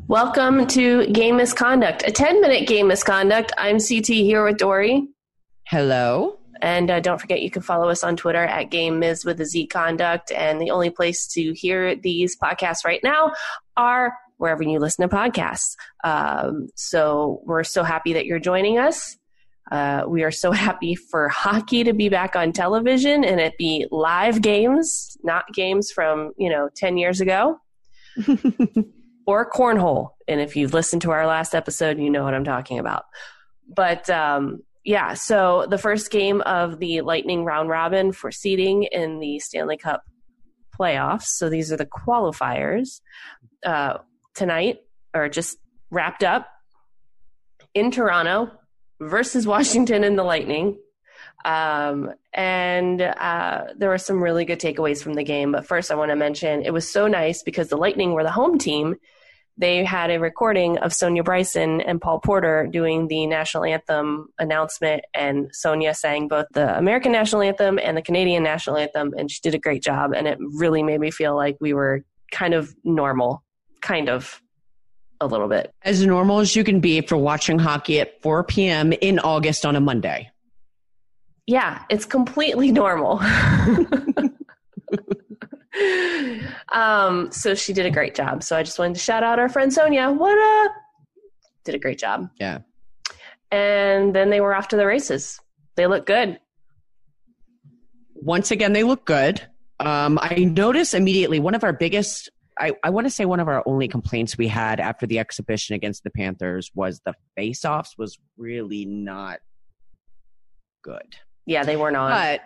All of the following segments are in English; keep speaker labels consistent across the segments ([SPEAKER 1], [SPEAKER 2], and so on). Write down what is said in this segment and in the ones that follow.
[SPEAKER 1] Welcome to Game Misconduct, a 10-minute game misconduct. I'm CT here with Dory.
[SPEAKER 2] Hello.
[SPEAKER 1] And don't forget, you can follow us on Twitter at Game Mis with a Z Conduct. And the only place to hear these podcasts right now are wherever you listen to podcasts. So we're so happy that you're joining us. We are so happy for hockey to be back on television and it be live games, not games from, 10 years ago. Or cornhole. And if you've listened to our last episode, you know what I'm talking about. But so the first game of the Lightning round robin for seeding in the Stanley Cup playoffs. So these are the qualifiers tonight, or just wrapped up in Toronto versus Washington and the Lightning. And there were some really good takeaways from the game. But first I want to mention it was so nice because the Lightning were the home team. They had a recording of Sonia Bryson and Paul Porter doing the national anthem announcement, and Sonia sang both the American national anthem and the Canadian national anthem, and she did a great job, and it really made me feel like we were kind of normal, a little bit.
[SPEAKER 2] As normal as you can be for watching hockey at 4 p.m. in August on a Monday.
[SPEAKER 1] Yeah, it's completely normal. So she did a great job. So I just wanted to shout out our friend Sonia. What up? Did a great job.
[SPEAKER 2] Yeah.
[SPEAKER 1] And then they were off to the races. They look good.
[SPEAKER 2] Once again, they look good. I noticed immediately one of our biggest, I want to say one of our only complaints we had after the exhibition against the Panthers was the face-offs was really not good.
[SPEAKER 1] Yeah, they were not.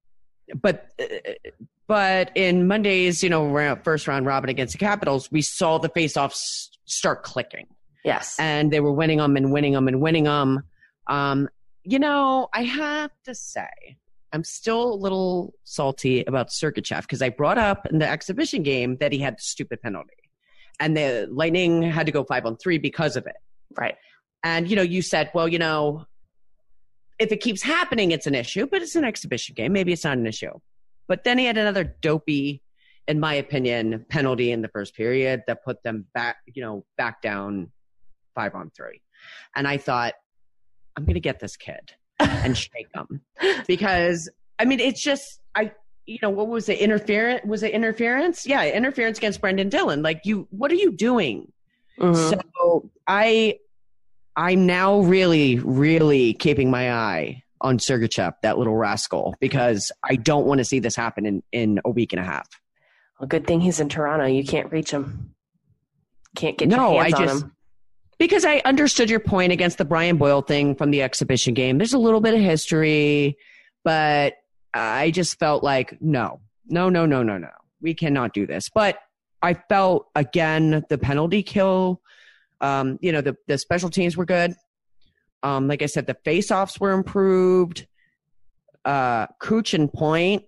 [SPEAKER 2] But in Monday's, first round robin against the Capitals, we saw the faceoffs start clicking.
[SPEAKER 1] Yes.
[SPEAKER 2] And they were winning them and winning them and winning them. I have to say, I'm still a little salty about Sergachev because I brought up in the exhibition game that he had the stupid penalty. And the Lightning had to go 5-on-3 because of it.
[SPEAKER 1] Right.
[SPEAKER 2] And, you said, well, if it keeps happening, it's an issue, but it's an exhibition game. Maybe it's not an issue. But then he had another dopey, in my opinion, penalty in the first period that put them back down 5-on-3. And I thought, I'm going to get this kid and shake him. Because, it's just, what was it? Interference? Was it interference? Yeah, interference against Brendan Dillon. What are you doing? Mm-hmm. So I'm now really, really keeping my eye on Sergachev, that little rascal, because I don't want to see this happen in a week and a half.
[SPEAKER 1] Well, good thing he's in Toronto. You can't reach him. Can't get your hands on him.
[SPEAKER 2] Because I understood your point against the Brian Boyle thing from the exhibition game. There's a little bit of history, but I just felt like, no. We cannot do this. But I felt, again, the penalty kill, the special teams were good. Like I said, the face-offs were improved. Cooch and Point.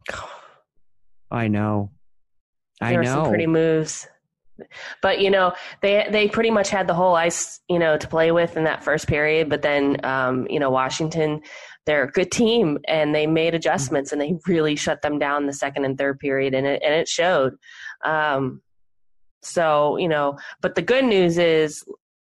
[SPEAKER 2] I know.
[SPEAKER 1] There were some pretty moves. But, they pretty much had the whole ice, to play with in that first period. But then, Washington, they're a good team, and they made adjustments, and they really shut them down the second and third period, and it showed. But the good news is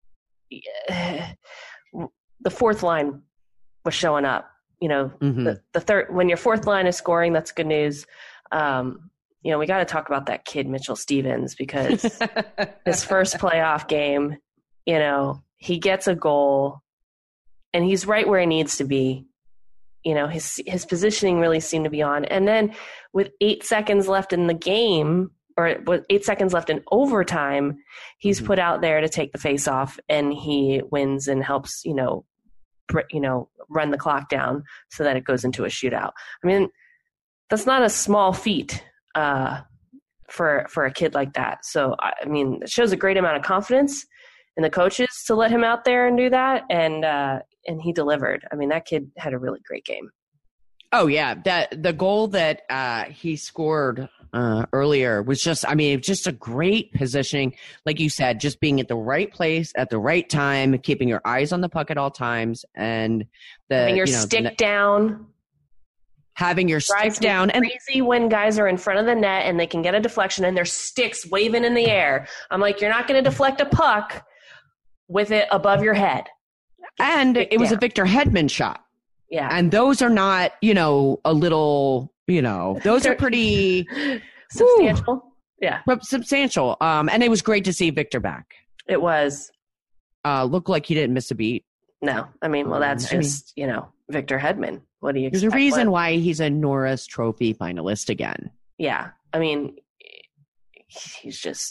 [SPEAKER 1] the fourth line was showing up, the third, when your fourth line is scoring, that's good news. We got to talk about that kid, Mitchell Stevens, because his first playoff game, he gets a goal and he's right where he needs to be. His positioning really seemed to be on. And then with 8 seconds left in the game, or with 8 seconds left in overtime, he's put out there to take the face off, and he wins and helps, run the clock down so that it goes into a shootout. That's not a small feat for a kid like that. So, it shows a great amount of confidence in the coaches to let him out there and do that. And he delivered. That kid had a really great game.
[SPEAKER 2] Oh yeah. The goal that he scored earlier was just a great positioning. Like you said, just being at the right place at the right time, keeping your eyes on the puck at all times, and
[SPEAKER 1] having your stick down.
[SPEAKER 2] having your stick down.
[SPEAKER 1] And crazy when guys are in front of the net and they can get a deflection and their sticks waving in the air. I'm like, you're not going to deflect a puck with it above your head.
[SPEAKER 2] And it was a Victor Hedman shot.
[SPEAKER 1] Yeah.
[SPEAKER 2] And those are not, a little, those are pretty
[SPEAKER 1] substantial. Woo, yeah.
[SPEAKER 2] Substantial. And it was great to see Victor back.
[SPEAKER 1] It was.
[SPEAKER 2] Looked like he didn't miss a beat.
[SPEAKER 1] No. I mean, well, that's just, Victor Hedman. What do you expect?
[SPEAKER 2] There's a reason why he's a Norris Trophy finalist again.
[SPEAKER 1] Yeah. I mean, he's just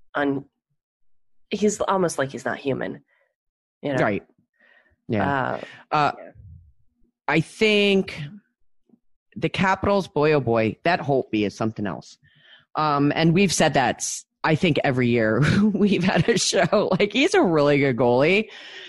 [SPEAKER 1] he's almost like he's not human.
[SPEAKER 2] Right. Yeah. I think the Capitals, boy, oh boy, that Holtby is something else. And we've said that, I think, every year we've had a show. Like, he's a really good goalie.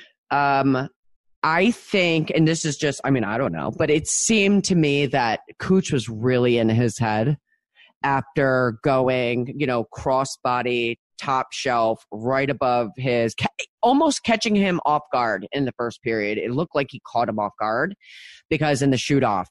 [SPEAKER 2] I think, and this is just, I don't know, but it seemed to me that Cooch was really in his head after going, crossbody, top shelf, right above his, almost catching him off guard in the first period. It looked like he caught him off guard because in the shootout,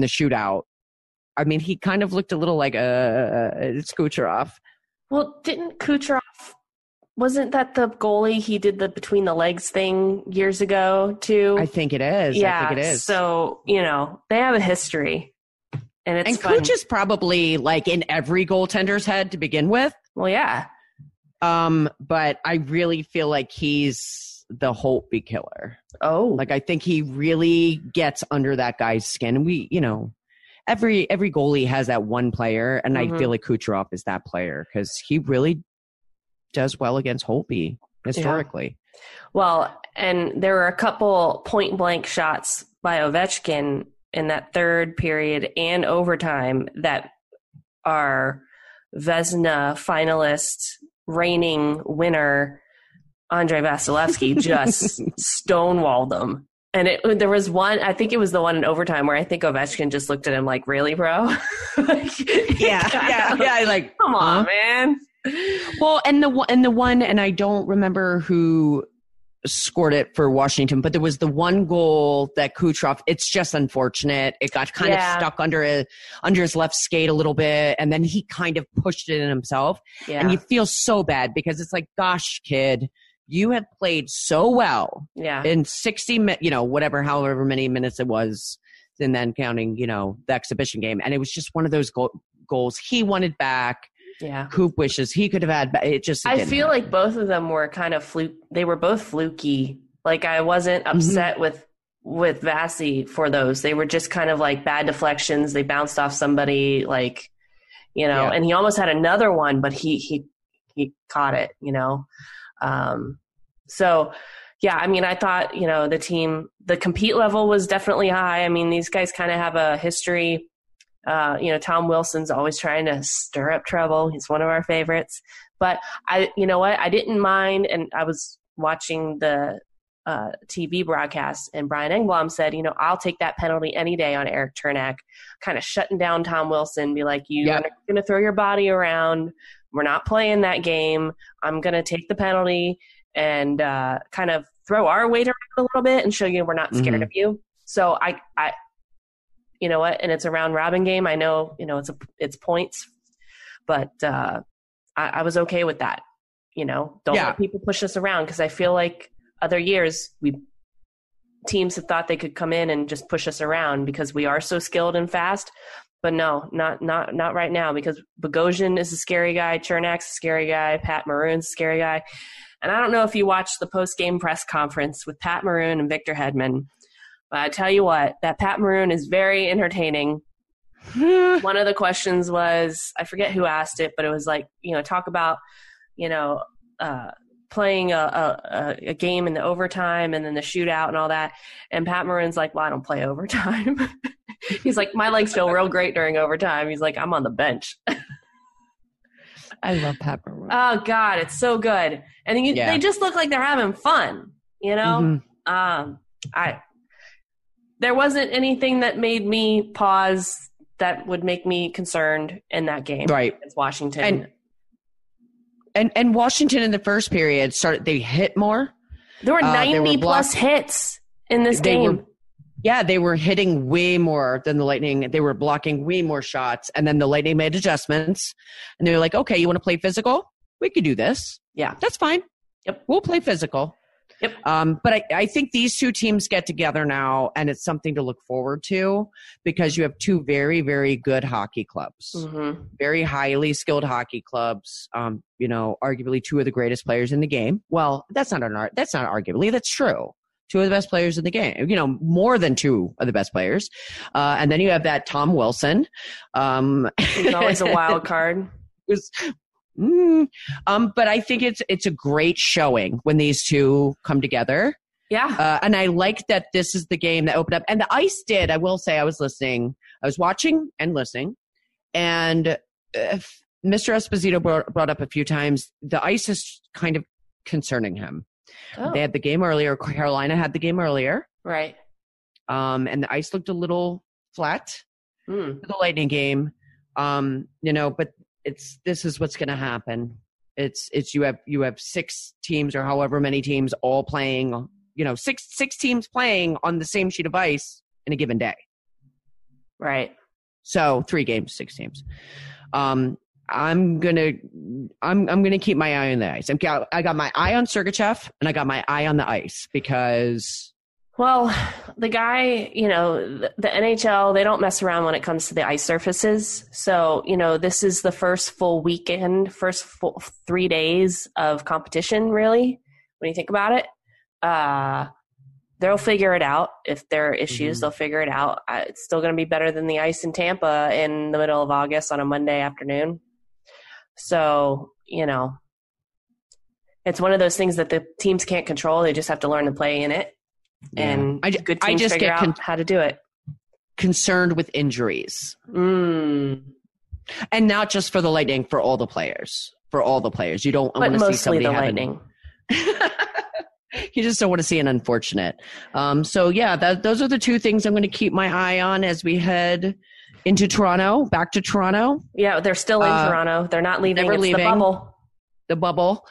[SPEAKER 2] he kind of looked a little like it's Kucherov.
[SPEAKER 1] Well, didn't Kucherov, wasn't that the goalie he did the between the legs thing years ago too?
[SPEAKER 2] I think it is.
[SPEAKER 1] Yeah.
[SPEAKER 2] I think it is.
[SPEAKER 1] So, they have a history. And
[SPEAKER 2] Cooch is probably like in every goaltender's head to begin with.
[SPEAKER 1] Well, yeah.
[SPEAKER 2] But I really feel like he's the Holtby killer.
[SPEAKER 1] Oh.
[SPEAKER 2] Like, I think he really gets under that guy's skin. And we, every goalie has that one player, and I feel like Kucherov is that player because he really does well against Holtby historically.
[SPEAKER 1] Yeah. Well, and there were a couple point-blank shots by Ovechkin in that third period and overtime that are Vezina finalist, reigning winner Andrei Vasilevsky just stonewalled them. And there was one, I think it was the one in overtime where I think Ovechkin just looked at him like, really, bro?
[SPEAKER 2] Yeah. Like,
[SPEAKER 1] come on, man.
[SPEAKER 2] Well, and the one, and I don't remember who scored it for Washington, but there was the one goal that Kucherov, it's just unfortunate. It got kind of stuck under his left skate a little bit, and then he kind of pushed it in himself. Yeah. And you feel so bad because it's like, gosh, kid, you have played so well in 60 minutes, however many minutes it was, and then counting, the exhibition game. And it was just one of those goals he wanted back.
[SPEAKER 1] Yeah.
[SPEAKER 2] Coop wishes he could have had. It just.
[SPEAKER 1] I feel like both of them were kind of they were both fluky. Like, I wasn't upset with Vasi for those. They were just kind of like bad deflections. They bounced off somebody, like, and he almost had another one, but he caught it, So, yeah, I thought, the team, the compete level was definitely high. These guys kind of have a history. Tom Wilson's always trying to stir up trouble. He's one of our favorites. But I didn't mind, and I was watching the TV broadcast, and Brian Engblom said, I'll take that penalty any day on Eric Chernak, kind of shutting down Tom Wilson, be like, you're going to throw your body around. We're not playing that game. I'm going to take the penalty and kind of throw our weight around a little bit and show you we're not scared of you. So I you know what? And it's a round robin game. I know, it's points, but I was okay with that. Don't let people push us around, because I feel like other years teams have thought they could come in and just push us around because we are so skilled and fast. But no, not right now, because Bogosian is a scary guy, Chernak's a scary guy, Pat Maroon's a scary guy. And I don't know if you watched the post-game press conference with Pat Maroon and Victor Hedman, but I tell you what, that Pat Maroon is very entertaining. One of the questions was, I forget who asked it, but it was like, talk about, playing a game in the overtime and then the shootout and all that. And Pat Maroon's like, well, I don't play overtime. He's like, my legs feel real great during overtime. He's like, I'm on the bench.
[SPEAKER 2] I love Pat Maroon.
[SPEAKER 1] Oh, God, it's so good. And they just look like they're having fun, There wasn't anything that made me pause that would make me concerned in that game.
[SPEAKER 2] Right.
[SPEAKER 1] It's Washington.
[SPEAKER 2] And Washington in the first period they hit more.
[SPEAKER 1] There were 90 plus hits in this game.
[SPEAKER 2] Yeah, they were hitting way more than the Lightning. They were blocking way more shots. And then the Lightning made adjustments. And they were like, okay, you want to play physical? We could do this.
[SPEAKER 1] Yeah.
[SPEAKER 2] That's fine.
[SPEAKER 1] Yep.
[SPEAKER 2] We'll play physical.
[SPEAKER 1] Yep.
[SPEAKER 2] But I think these two teams get together now, and it's something to look forward to because you have two very, very good hockey clubs, very highly skilled hockey clubs. Arguably two of the greatest players in the game. Well, that's not arguably. That's true. Two of the best players in the game. More than two of the best players. And then you have that Tom Wilson.
[SPEAKER 1] He's always a wild card.
[SPEAKER 2] But I think it's a great showing when these two come together.
[SPEAKER 1] Yeah.
[SPEAKER 2] And I like that this is the game that opened up. And the Ice did, I will say, I was watching and listening. And Mr. Esposito brought up a few times, the Ice is kind of concerning him. Oh. They had the game earlier. Carolina had the game earlier.
[SPEAKER 1] Right.
[SPEAKER 2] And the Ice looked a little flat for the Lightning game. But this is what's going to happen. It's you have 6 teams or however many teams all playing, six teams playing on the same sheet of ice in a given day.
[SPEAKER 1] Right.
[SPEAKER 2] So 3 games, 6 teams. I'm gonna keep my eye on the ice. I got my eye on Sergachev and I got my eye on the ice because.
[SPEAKER 1] Well, the guy, the NHL, they don't mess around when it comes to the ice surfaces. So, this is the first full weekend, first full 3 days of competition, really, when you think about it. They'll figure it out. If there are issues, they'll figure it out. It's still going to be better than the ice in Tampa in the middle of August on a Monday afternoon. So, it's one of those things that the teams can't control. They just have to learn to play in it. And good teams figure out how to do it.
[SPEAKER 2] Concerned with injuries. And not just for the Lightning, for all the players. You don't want to see somebody
[SPEAKER 1] the Lightning.
[SPEAKER 2] You just don't want to see an unfortunate. Those are the 2 things I'm going to keep my eye on as we head into Toronto, back to Toronto.
[SPEAKER 1] Yeah, they're still in Toronto. They're not leaving. It's leaving. The bubble.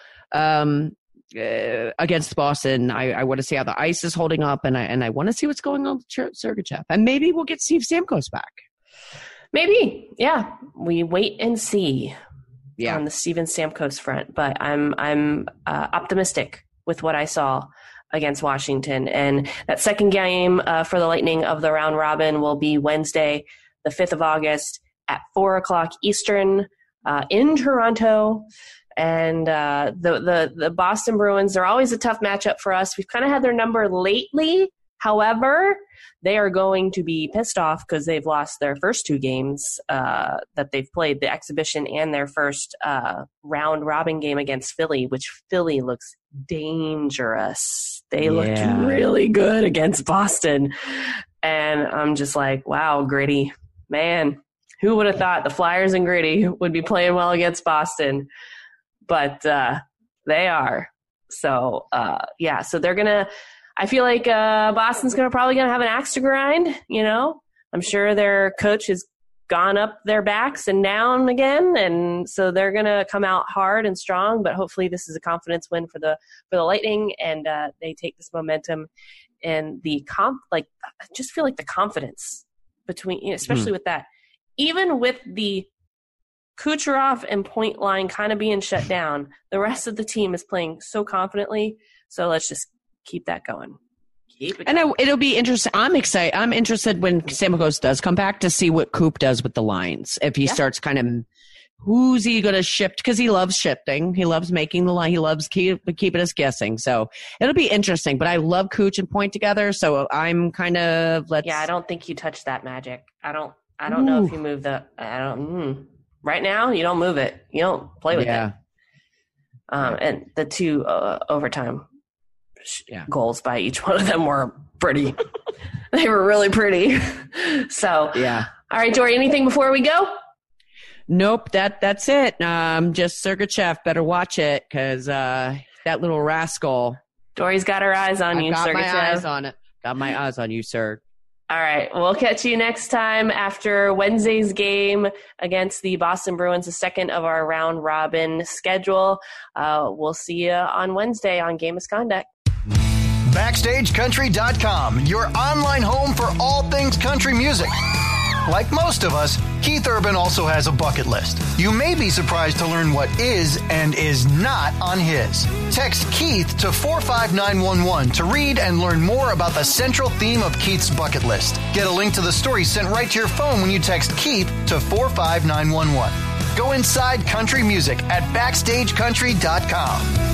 [SPEAKER 2] Against Boston, I want to see how the ice is holding up, and I want to see what's going on with Sergachev, and maybe we'll get Steve Stamkos back.
[SPEAKER 1] Maybe, yeah. We wait and see on the Steven Stamkos front, but I'm optimistic with what I saw against Washington, and that second game for the Lightning of the round robin will be Wednesday, the 5th of August at 4:00 Eastern in Toronto. And the Boston Bruins, they're always a tough matchup for us. We've kind of had their number lately. However, they are going to be pissed off because they've lost their first 2 games that they've played, the exhibition and their first round-robin game against Philly, which Philly looks dangerous. They looked really good against Boston. And I'm just like, wow, Gritty. Man, who would have thought the Flyers and Gritty would be playing well against Boston? But they are. So, so they're going to – I feel like Boston's probably going to have an axe to grind, I'm sure their coach has gone up their backs and down again, and so they're going to come out hard and strong, but hopefully this is a confidence win for the Lightning, and they take this momentum and I just feel like the confidence between – especially with that. Even with the – Kucherov and point line kind of being shut down, the rest of the team is playing so confidently. So let's just keep that going.
[SPEAKER 2] And it'll be interesting. I'm excited. I'm interested when Stamkos does come back to see what Coop does with the lines. If he starts kind of, who's he going to shift? Because he loves shifting. He loves making the line. He loves keeping us guessing. So it'll be interesting. But I love Cooch and Point together. So I'm kind of
[SPEAKER 1] I don't think you touch that magic. I don't know if you move right now, you don't move it. You don't play with it. And the 2 overtime goals by each one of them were pretty. They were really pretty. So, all right, Dory, anything before we go?
[SPEAKER 2] Nope, that's it. Just Sergachev, better watch it because that little rascal.
[SPEAKER 1] Dory's got her eyes on you, Sergachev.
[SPEAKER 2] Got my eyes on it. Got my eyes on you, sir.
[SPEAKER 1] All right. We'll catch you next time after Wednesday's game against the Boston Bruins, the second of our round robin schedule. We'll see you on Wednesday on Game Misconduct.
[SPEAKER 3] BackstageCountry.com, your online home for all things country music. Like most of us, Keith Urban also has a bucket list. You may be surprised to learn what is and is not on his. Text Keith to 45911 to read and learn more about the central theme of Keith's bucket list. Get a link to the story sent right to your phone when you text Keith to 45911. Go inside country music at BackstageCountry.com.